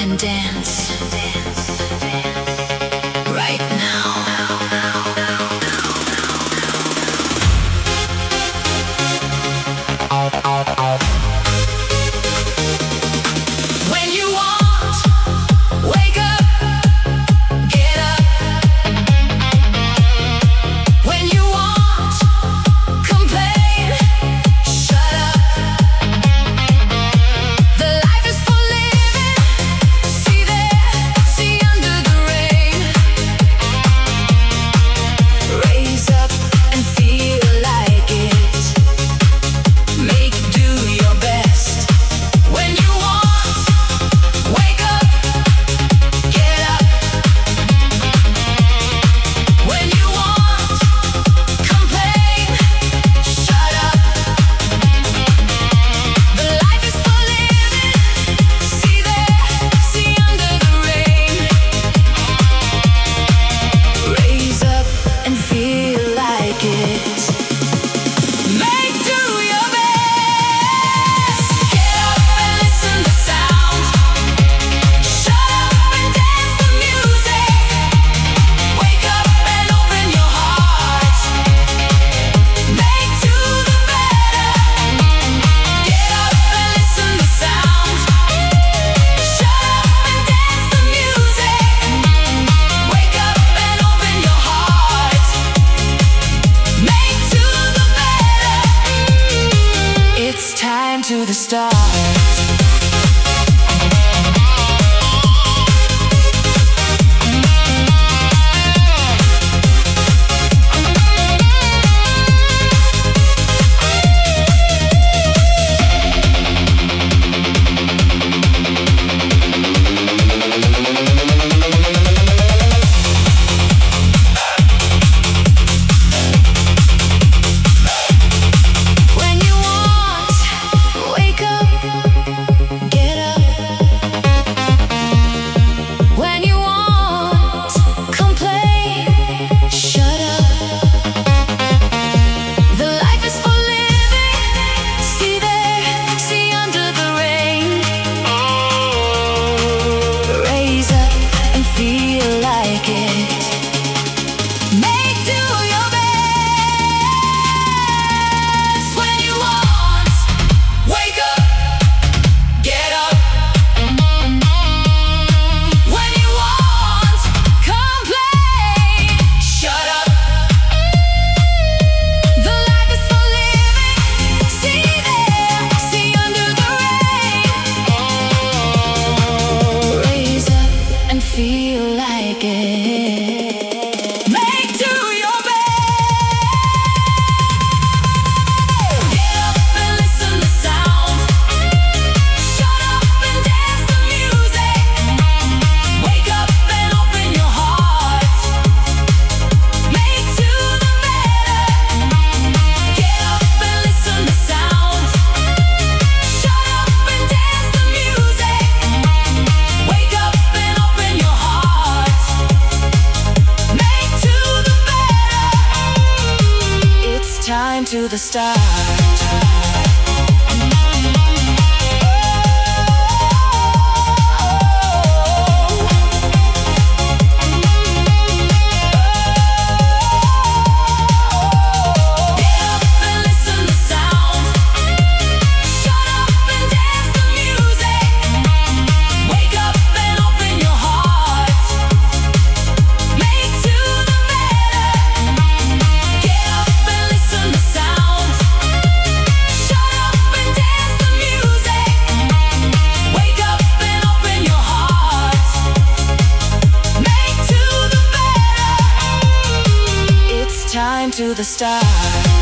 and dance right now. When you want, wake up, get up. When you want, complain, shut up. The life is for living. See there, see under the rain. Raise up and feel like it. Make do your best. When you want, wake up, get up. When you want, complain, shut up. The life is for living. See there, see under the rain. Raise up and feel like it. Make do your best. Get up and listen to sound. Shut up and dance the music. Wake up and open your heart. Make to the better. Get up and listen to sound. Shut up and dance the music. Wake up and open your heart. Make to the better. It's time to the start. When you want, wake up, get up. When you want, complain, shut up. The life is for living. See there, see under the rain. Raise up and feel like it. Make do your best. When you want, wake up, get up. When you want, complain, shut up. The life is for living. See there, see under the rain. Raise up and feel like it. Make do your best. Get up and listen to sound. Shut up and dance the music. Wake up and open your heart. Make to the better. Get up and listen to sound. Shut up and dance the music. Wake up and open your heart. Make to the better. It's time to the start. Get up and listen to sound. Shut up and dance the music. Wake up and open your heart. Make to the better. Get up and listen to sound. Shut up and dance the music. Wake up and open your heart. Make to the better. It's time to the start.